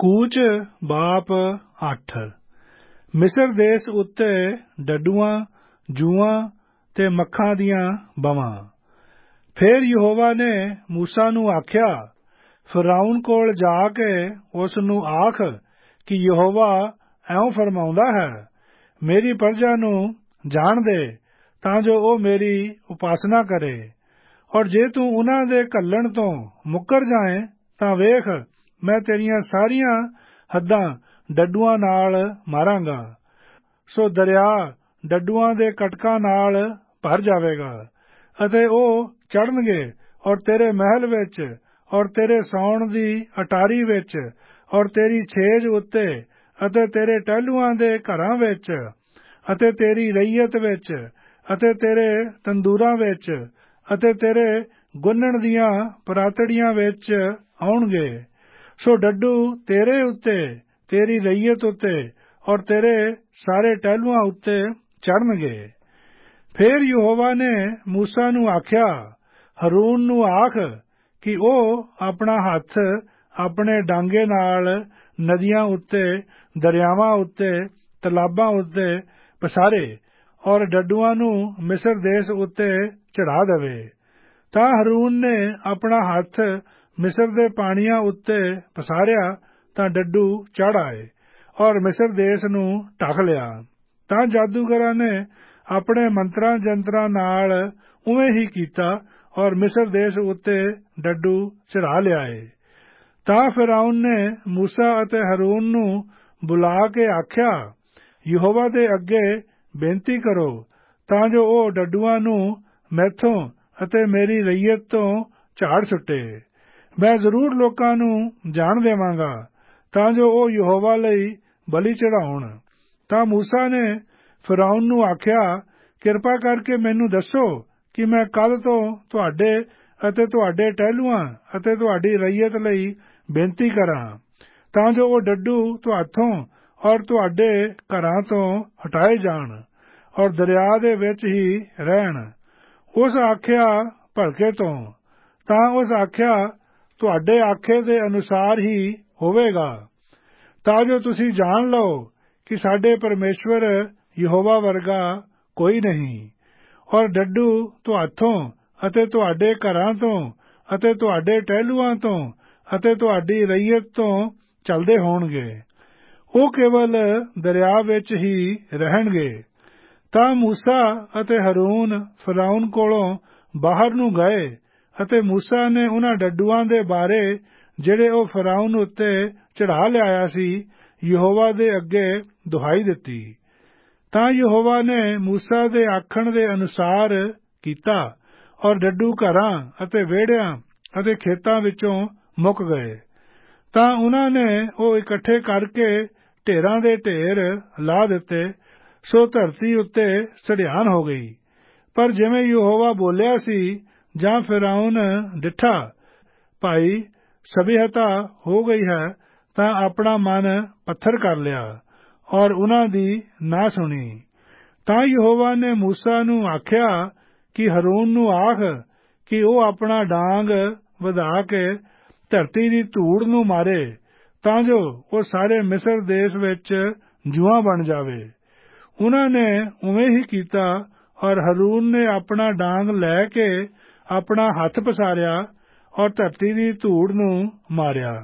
ਕੂਚ ਬਾਪ 8। ਮਿਸਰ ਦੇਸ ਉੱਤੇ ਡੱਡੂਆਂ, ਜੂਆਂ ਤੇ ਮੱਖਾਂ ਦੀਆਂ ਬਵਾਂ। ਫਿਰ ਯਹੋਵਾ ਨੇ ਮੂਸਾ ਨੂੰ ਆਖਿਆ, ਫਿਰੌਨ ਕੋਲ ਜਾ ਕੇ ਉਸ ਨੂੰ ਆਖ ਕਿ ਯਹੋਵਾ ਇਉਂ ਫਰਮਾਉਂਦਾ ਹੈ, ਮੇਰੀ ਪ੍ਰਜਾ ਨੂੰ ਜਾਣ ਦੇ ਤਾਂ ਜੋ ਉਹ ਮੇਰੀ ਉਪਾਸਨਾ ਕਰੇ। ਔਰ ਜੇ ਤੂੰ ਉਨ੍ਹਾਂ ਦੇ ਘੱਲਣ ਤੋਂ ਮੁੱਕਰ ਜਾਏ ਤਾਂ ਵੇਖ, ਮੈਂ ਤੇਰੀਆਂ ਸਾਰੀਆਂ ਹੱਦਾਂ ਡੱਡੂਆਂ ਨਾਲ ਮਾਰਾਂਗਾ। ਸੋ ਦਰਿਆ ਡੱਡੂਆਂ ਦੇ ਕਟਕਾਂ ਨਾਲ ਭਰ ਜਾਵੇਗਾ ਅਤੇ ਉਹ ਚੜ੍ਹਨਗੇ ਔਰ ਤੇਰੇ ਮਹਿਲ ਵਿੱਚ ਔਰ ਤੇਰੇ ਸੌਣ ਦੀ ਅਟਾਰੀ ਵਿੱਚ ਔਰ ਤੇਰੀ ਛੇਜ ਉੱਤੇ ਅਤੇ ਤੇਰੇ ਟਹਿਲੂਆਂ ਦੇ ਘਰਾਂ ਵਿੱਚ ਅਤੇ ਤੇਰੀ ਰਈਅਤ ਵਿੱਚ ਅਤੇ ਤੇਰੇ ਤੰਦੂਰਾਂ ਵਿੱਚ ਅਤੇ ਤੇਰੇ ਗੁੰਨਣ ਦੀਆਂ ਪਰਾਤੜੀਆਂ ਵਿੱਚ ਆਉਣਗੇ। ਸੋ ਡੱਡੂ ਤੇਰੇ ਉੱਤੇ, ਤੇਰੀ ਰਈਅਤ ਉੱਤੇ ਔਰ ਤੇਰੇ ਸਾਰੇ ਟਹਿਲੂਆਂ ਉੱਤੇ ਚੜ੍ਹਨਗੇ। ਫਿਰ ਯਹੋਵਾ ਨੇ ਮੂਸਾ ਨੂੰ ਆਖਿਆ, ਹਰੂਨ ਨੂੰ ਆਖ ਕਿ ਉਹ ਆਪਣਾ ਹੱਥ ਆਪਣੇ ਡਾਂਗੇ ਨਾਲ ਨਦੀਆਂ ਉੱਤੇ, ਦਰਿਆਵਾਂ ਉੱਤੇ, ਤਲਾਬਾਂ ਉੱਤੇ ਪਸਾਰੇ ਔਰ ਡੱਡੂਆਂ ਨੂੰ ਮਿਸਰ ਦੇਸ ਉੱਤੇ ਚੜ੍ਹਾ ਦੇਵੇ। ਤਾਂ ਹਰੂਨ ਨੇ ਆਪਣਾ ਹੱਥ ਮਿਸਰ ਦੇ ਪਾਣੀਆਂ ਉੱਤੇ ਪਸਾਰਿਆ ਤਾਂ ਡੱਡੂ ਚੜ੍ਹ ਆਏ ਔਰ ਮਿਸਰ ਦੇਸ ਨੂੰ ਢੱਕ ਲਿਆ। ਤਾਂ ਜਾਦੂਗਰਾਂ ਨੇ ਆਪਣੇ ਮੰਤਰਾਂ ਜੰਤਰਾਂ ਨਾਲ ਉਵੇਂ ਹੀ ਕੀਤਾ ਔਰ ਮਿਸਰ ਦੇਸ ਉੱਤੇ ਡੱਡੂ ਚੜ੍ਹਾ ਲਿਆਏ। ਤਾਂ ਫਿਰੌਨ ਨੇ ਮੂਸਾ ਅਤੇ ਹਰੂਨ ਨੂੰ ਬੁਲਾ ਕੇ ਆਖਿਆ, ਯਹੋਵਾ ਦੇ ਅੱਗੇ ਬੇਨਤੀ ਕਰੋ ਤਾਂ ਜੋ ਉਹ ਡੱਡੂਆਂ ਨੂੰ ਮੈਥੋਂ ਅਤੇ ਮੇਰੀ ਰਈਅਤ ਤੋਂ ਝਾੜ ਸੁੱਟੇ। ਮੈਂ ਜ਼ਰੂਰ ਲੋਕਾਂ ਨੂੰ ਜਾਣ ਦੇਵਾਂਗਾ ਤਾਂ ਜੋ ਉਹ ਯਹੋਵਾ ਲਈ ਬਲੀ ਚੜ੍ਹਾਉਣ। ਤਾਂ ਮੂਸਾ ਨੇ ਫਿਰੌਨ ਨੂੰ ਆਖਿਆ, ਕਿਰਪਾ ਕਰਕੇ ਮੈਨੂੰ ਦੱਸੋ ਕਿ ਮੈਂ ਕਦ ਤੋਂ ਤੁਹਾਡੇ ਅਤੇ ਤੁਹਾਡੇ ਟਹਿਲੂਆਂ ਅਤੇ ਤੁਹਾਡੀ ਰਈਅਤ ਲਈ ਬੇਨਤੀ ਕਰਾਂ ਤਾਂ ਜੋ ਉਹ ਡੱਡੂ ਤੁਹਾਥੋਂ ਔਰ ਤੁਹਾਡੇ ਘਰਾਂ ਤੋਂ ਹਟਾਏ ਜਾਣ ਔਰ ਦਰਿਆ ਦੇ ਵਿੱਚ ਹੀ ਰਹਿਣ। ਉਸ ਆਖਿਆ ਭਲਕੇ ਤੋਂ। ਤਾਂ ਉਸ ਆਖਿਆ ਤੁਹਾਡੇ ਆਖੇ ਦੇ ਅਨੁਸਾਰ ਹੀ ਹੋਵੇਗਾ, ਤਾਂ ਜੋ ਤੁਸੀਂ ਜਾਣ ਲਓ ਕਿ ਸਾਡੇ ਪਰਮੇਸ਼ਵਰ ਯਹੋਵਾ ਵਰਗਾ ਕੋਈ ਨਹੀਂ। ਔਰ ਡੱਡੂ ਤੁਹਾਥੋਂ ਅਤੇ ਤੁਹਾਡੇ ਘਰਾਂ ਤੋਂ ਅਤੇ ਤੁਹਾਡੇ ਟਹਿਲੂਆਂ ਤੋਂ ਅਤੇ ਤੁਹਾਡੀ ਰਈਅਤ ਤੋਂ ਚੱਲਦੇ ਹੋਣਗੇ, ਉਹ ਕੇਵਲ ਦਰਿਆ ਵਿੱਚ ਹੀ ਰਹਿਣਗੇ। ਤਾਂ ਮੂਸਾ ਅਤੇ ਹਰੂਨ ਫਿਰੌਨ ਕੋਲੋਂ ਬਾਹਰ ਨੂੰ ਗਏ ਅਤੇ ਮੂਸਾ ਨੇ ਉਨ੍ਹਾਂ ਡੱਡੂਆਂ ਦੇ ਬਾਰੇ ਜਿਹੜੇ ਉਹ ਫਿਰੌਨ ਉੱਤੇ ਚੜ੍ਹਾ ਲਿਆਇਆ ਸੀ, ਯਹੋਵਾ ਦੇ ਅੱਗੇ ਦੁਹਾਈ ਦਿੱਤੀ। ਤਾਂ ਯਹੋਵਾ ਨੇ ਮੂਸਾ ਦੇ ਆਖਣ ਦੇ ਅਨੁਸਾਰ ਕੀਤਾ ਔਰ ਡੱਡੂ ਘਰਾਂ ਅਤੇ ਵਿਹੜਿਆਂ ਅਤੇ ਖੇਤਾਂ ਵਿੱਚੋਂ ਮੁੱਕ ਗਏ। ਤਾਂ ਉਨ੍ਹਾਂ ਨੇ ਉਹ ਇਕੱਠੇ ਕਰਕੇ ਢੇਰਾਂ ਦੇ ਢੇਰ ਲਾ ਦਿੱਤੇ, ਸੋ ਧਰਤੀ ਉੱਤੇ ਸੜਿਆਨ ਹੋ ਗਈ। ਪਰ ਜਿਵੇਂ ਯਹੋਵਾ ਬੋਲਿਆ ਸੀ, ਜਾਂ ਫਿਰੌਨ ਡਿੱਠਾ ਭਾਈ ਸਭਿਅਤਾ ਹੋ ਗਈ ਹੈ, ਤਾਂ ਆਪਣਾ ਮਨ ਪੱਥਰ ਕਰ ਲਿਆ ਔਰ ਉਨ੍ਹਾਂ ਦੀ ਨਾ ਸੁਣੀ। ਤਾਂ ਯਹੋਵਾ ਨੇ ਮੂਸਾ ਨੂੰ ਆਖਿਆ ਕਿ ਹਰੂਨ ਨੂੰ ਆਖ ਕਿ ਉਹ ਆਪਣਾ ਡਾਂਗ ਵਧਾ ਕੇ ਧਰਤੀ ਦੀ ਧੂੜ ਨੂੰ ਮਾਰੇ ਤਾਂ ਜੋ ਉਹ ਸਾਰੇ ਮਿਸਰ ਦੇਸ ਵਿੱਚ ਜੂਆਂ ਬਣ ਜਾਵੇ। ਉਨ੍ਹਾਂ ਨੇ ਉਵੇਂ ਹੀ ਕੀਤਾ ਔਰ ਹਰੂਨ ਨੇ ਆਪਣਾ ਡਾਂਗ ਲੈ ਕੇ ਆਪਣਾ ਹੱਥ ਪਸਾਰਿਆ ਔਰ ਧਰਤੀ ਦੀ ਧੂੜ ਨੂੰ ਮਾਰਿਆ।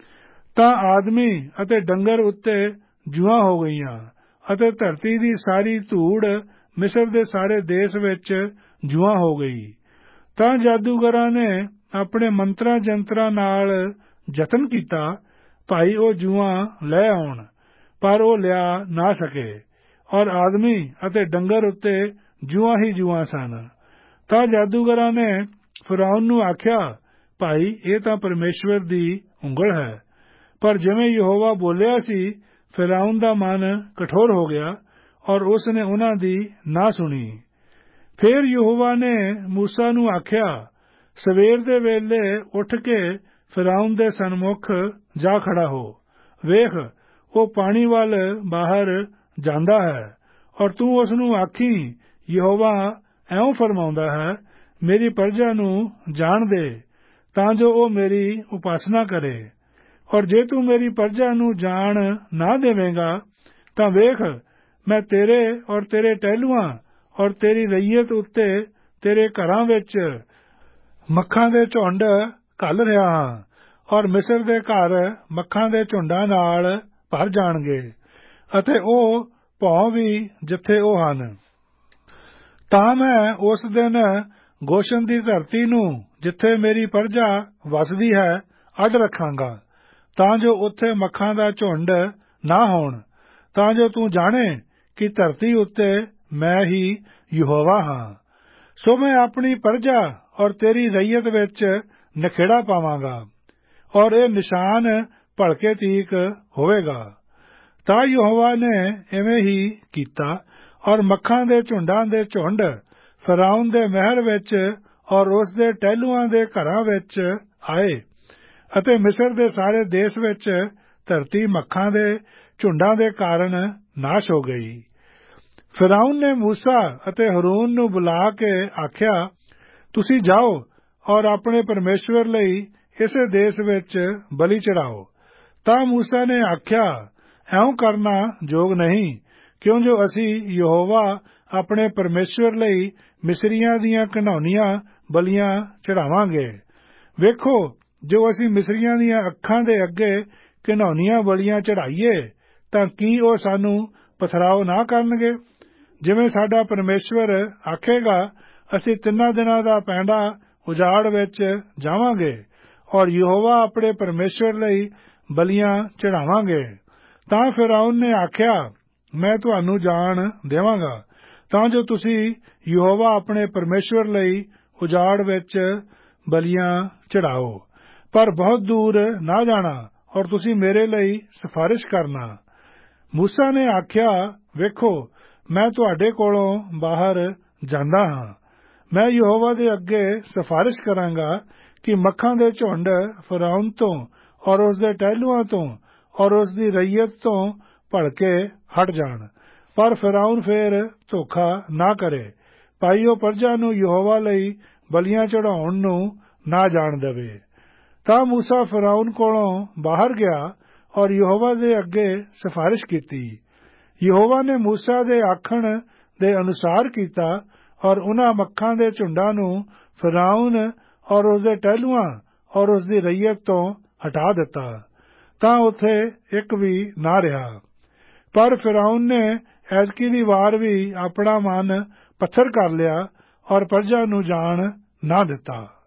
ਤਾਂ ਆਦਮੀ ਅਤੇ ਡੰਗਰ ਉੱਤੇ ਜੂਆਂ ਹੋ ਗਈਆਂ ਅਤੇ ਧਰਤੀ ਦੀ ਸਾਰੀ ਧੂੜ ਮਿਸਰ ਦੇ ਸਾਰੇ ਦੇਸ ਵਿੱਚ ਜੂਆਂ ਹੋ ਗਈ। ਤਾਂ ਜਾਦੂਗਰਾਂ ਨੇ ਆਪਣੇ ਮੰਤਰਾਂ ਜੰਤਰਾਂ ਨਾਲ ਯਤਨ ਕੀਤਾ ਭਾਈ ਉਹ ਜੂਆਂ ਲੈ ਆਉਣ, ਪਰ ਉਹ ਲਿਆ ਨਾ ਸਕੇ ਔਰ ਆਦਮੀ ਅਤੇ ਡੰਗਰ ਉੱਤੇ ਜੂਆਂ ਹੀ ਜੂਆਂ ਸਨ। ਤਾਂ ਜਾਦੂਗਰਾਂ ਨੇ ਫਿਰੌਨ ਨੂੰ ਆਖਿਆ, ਭਾਈ ਇਹ ਤਾਂ ਪਰਮੇਸ਼ਵਰ ਦੀ ਉਂਗਲ ਹੈ। ਪਰ ਜਿਵੇਂ ਯਹੋਵਾ ਬੋਲਿਆ ਸੀ, ਫਿਰੌਨ ਦਾ ਮਨ ਕਠੋਰ ਹੋ ਗਿਆ ਔਰ ਉਸ ਨੇ ਉਨ੍ਹਾਂ ਦੀ ਨਾ ਸੁਣੀ। ਫਿਰ ਯਹੋਵਾ ਨੇ ਮੂਸਾ ਨੂੰ ਆਖਿਆ, ਸਵੇਰ ਦੇ ਵੇਲੇ ਉੱਠ ਕੇ ਫਿਰੌਨ ਦੇ ਸਨਮੁਖ ਜਾ ਖੜਾ ਹੋ। ਵੇਖ, ਉਹ ਪਾਣੀ ਵੱਲ ਬਾਹਰ ਜਾਂਦਾ ਹੈ ਔਰ ਤੂੰ ਉਸ ਨੂੰ ਆਖੀਂ, ਯਹੋਵਾ ਇਉਂ ਫਰਮਾਉਂਦਾ ਹੈ, ਮੇਰੀ ਪ੍ਰਜਾ ਨੂੰ ਜਾਣ ਦੇ ਤਾਂ ਜੋ ਉਹ ਮੇਰੀ ਉਪਾਸਨਾ ਕਰੇ ਔਰ ਜੇ ਤੂੰ ਮੇਰੀ ਪਰਜਾ ਨੂੰ ਜਾਣ ਨਾ ਦੇਵੇਂਗਾ ਤਾਂ ਵੇਖ, ਮੈਂ ਤੇਰੇ ਔਰ ਤੇਰੇ ਟਹਿਲੂਆਂ ਔਰ ਤੇਰੀ ਰਈਅਤ ਉੱਤੇ ਤੇਰੇ ਘਰਾਂ ਵਿੱਚ ਮੱਖਾਂ ਦੇ ਝੁੰਡ ਘੱਲ ਰਿਹਾ ਹਾਂ, ਔਰ ਮਿਸਰ ਦੇ ਘਰ ਮੱਖਾਂ ਦੇ ਝੁੰਡਾਂ ਨਾਲ ਭਰ ਜਾਣਗੇ, ਅਤੇ ਉਹ ਭੌਂ ਵੀ ਜਿੱਥੇ ਉਹ ਹਨ। ਤਾਂ ਮੈਂ ਉਸ ਦਿਨ ਗੋਸ਼ਨ ਦੀ ਧਰਤੀ ਨੂੰ, ਜਿੱਥੇ ਮੇਰੀ ਪਰਜਾ ਵਸਦੀ ਹੈ, ਅੱਡ ਰੱਖਾਂਗਾ, ਤਾਂ ਜੋ ਉੱਥੇ ਮੱਖਾਂ ਦਾ ਝੁੰਡ ਨਾ ਹੋਣ, ਤਾਂ ਜੋ ਤੂੰ ਜਾਣੇ ਕਿ ਧਰਤੀ ਉੱਤੇ ਮੈਂ ਹੀ ਯਹੋਵਾ ਹਾਂ। ਸੋ ਮੈਂ ਆਪਣੀ ਪਰਜਾ ਔਰ ਤੇਰੀ ਰਈਅਤ ਵਿੱਚ ਨਖੇੜਾ ਪਾਵਾਂਗਾ, ਔਰ ਇਹ ਨਿਸ਼ਾਨ ਭਲਕੇ ਤੀਕ ਹੋਵੇਗਾ। ਤਾਂ ਯਹੋਵਾ ਨੇ ਇਵੇਂ ਹੀ ਕੀਤਾ, ਔਰ ਮੱਖਾਂ ਦੇ ਝੁੰਡਾਂ ਦੇ ਝੁੰਡ ਫ਼ਿਰੌਨ ਦੇ ਮਹਿਲ ਵਿੱਚ ਔਰ ਉਸ ਦੇ ਟਹਿਲੂਆਂ ਦੇ ਘਰਾਂ ਵਿੱਚ ਆਏ, ਅਤੇ ਮਿਸਰ ਦੇ ਸਾਰੇ ਦੇਸ਼ ਵਿੱਚ ਧਰਤੀ ਮੱਖਾਂ ਦੇ ਝੁੰਡਾਂ ਦੇ ਕਾਰਨ ਨਾਸ਼ ਹੋ ਗਈ। ਫ਼ਿਰੌਨ ਨੇ ਮੂਸਾ ਅਤੇ ਹਰੂਨ ਨੂੰ ਬੁਲਾ ਕੇ ਆਖਿਆ, ਤੁਸੀਂ ਜਾਓ ਔਰ ਆਪਣੇ ਪਰਮੇਸ਼ਵਰ ਲਈ ਇਸੇ ਦੇਸ਼ ਵਿੱਚ ਬਲੀ ਚੜਾਓ। ਤਾਂ ਮੂਸਾ ਨੇ ਆਖਿਆ, ਇਉਂ ਕਰਨਾ ਯੋਗ ਨਹੀਂ, ਕਿਉਂ ਜੋ ਅਸੀਂ ਯਹੋਵਾ ਆਪਣੇ ਪਰਮੇਸ਼ਵਰ ਲਈ ਮਿਸਰੀਆਂ ਦੀਆਂ ਘਿਨਾਉਣੀਆਂ ਬਲੀਆਂ ਚੜਾਵਾਂਗੇ। ਵੇਖੋ, ਜੋ ਅਸੀਂ ਮਿਸਰੀਆਂ ਦੀਆਂ ਅੱਖਾਂ ਦੇ ਅੱਗੇ ਘਿਨਾਉਣੀਆਂ ਬਲੀਆਂ ਚੜਾਈਏ, ਤਾਂ ਕੀ ਉਹ ਸਾਨੂੰ ਪਥਰਾਓ ਨਾ ਕਰਨਗੇ? ਜਿਵੇਂ ਸਾਡਾ ਪਰਮੇਸ਼ਵਰ ਆਖੇਗਾ, ਅਸੀਂ 3 ਦਿਨਾਂ ਦਾ ਪੈਂਡਾ ਉਜਾੜ ਵਿੱਚ ਜਾਵਾਂਗੇ, ਔਰ ਯਹੋਵਾ ਆਪਣੇ ਪਰਮੇਸ਼ਵਰ ਲਈ ਬਲੀਆਂ ਚੜਾਵਾਂਗੇ। ਤਾਂ ਫ਼ਿਰੌਨ ਨੇ ਆਖਿਆ, ਮੈਂ ਤੁਹਾਨੂੰ ਜਾਣ ਦੇਵਾਂਗਾ, ਤਾਂ ਜੋ ਤੁਸੀਂ ਯਹੋਵਾ ਆਪਣੇ ਪਰਮੇਸ਼ਵਰ ਲਈ ਉਜਾੜ ਵਿੱਚ ਬਲੀਆਂ ਚੜਾਓ, ਪਰ ਬਹੁਤ ਦੂਰ ਨਾ ਜਾਣਾ, ਔਰ ਤੁਸੀਂ ਮੇਰੇ ਲਈ ਸਿਫਾਰਿਸ਼ ਕਰਨਾ। ਮੂਸਾ ਨੇ ਆਖਿਆ, ਵੇਖੋ, ਮੈਂ ਤੁਹਾਡੇ ਕੋਲੋਂ ਬਾਹਰ ਜਾਂਦਾ ਹਾਂ। ਮੈਂ ਯਹੋਵਾ ਦੇ ਅੱਗੇ ਸਿਫਾਰਿਸ਼ ਕਰਾਂਗਾ ਕਿ ਮੱਖਾਂ ਦੇ ਝੁੰਡ ਫ਼ਿਰੌਨ ਤੋਂ ਔਰ ਉਸ ਦੇ ਟਹਿਲੂਆਂ ਤੋਂ ਔਰ ਉਸ ਦੀ ਰਈਅਤ ਤੋਂ ਭਲਕੇ ਹਟ ਜਾਣ, ਪਰ ਫ਼ਿਰੌਨ ਫੇਰ ਧੋਖਾ ਨਾ ਕਰੇ, ਭਾਈ ਉਹ ਪਰਜਾ ਨੂੰ ਯਹੋਵਾ ਲਈ ਬਲੀਆਂ ਚੜਾਉਣ ਨੂੰ ਨਾ ਜਾਣ ਦੇਵੇ। ਤਾਂ ਮੂਸਾ ਫ਼ਿਰੌਨ ਕੋਲੋਂ ਬਾਹਰ ਗਿਆ ਔਰ ਯਹੋਵਾ ਦੇ ਅੱਗੇ ਸਿਫਾਰਿਸ਼ ਕੀਤੀ। ਯਹੋਵਾ ਨੇ ਮੂਸਾ ਦੇ ਆਖਣ ਦੇ ਅਨੁਸਾਰ ਕੀਤਾ, ਔਰ ਉਨ੍ਹਾਂ ਮੱਖਾਂ ਦੇ ਝੁੰਡਾਂ ਨੂੰ ਫ਼ਿਰੌਨ ਔਰ ਉਸ ਦੇ ਟਹਿਲੂਆਂ ਔਰ ਉਸ ਦੀ ਰਈਅਤ ਤੋਂ ਹਟਾ ਦਿੱਤਾ, ਤਾਂ ਉੱਥੇ ਇੱਕ ਵੀ ਨਾ ਰਿਹਾ। ਪਰ ਫ਼ਿਰੌਨ ਨੇ ਐਤਕੀ ਦੀ ਵਾਰ ਵੀ ਆਪਣਾ ਮਨ ਪੱਥਰ ਕਰ ਲਿਆ, ਔਰ ਪਰਜਾ ਨੂੰ ਜਾਣ ਨਾ ਦਿੱਤਾ।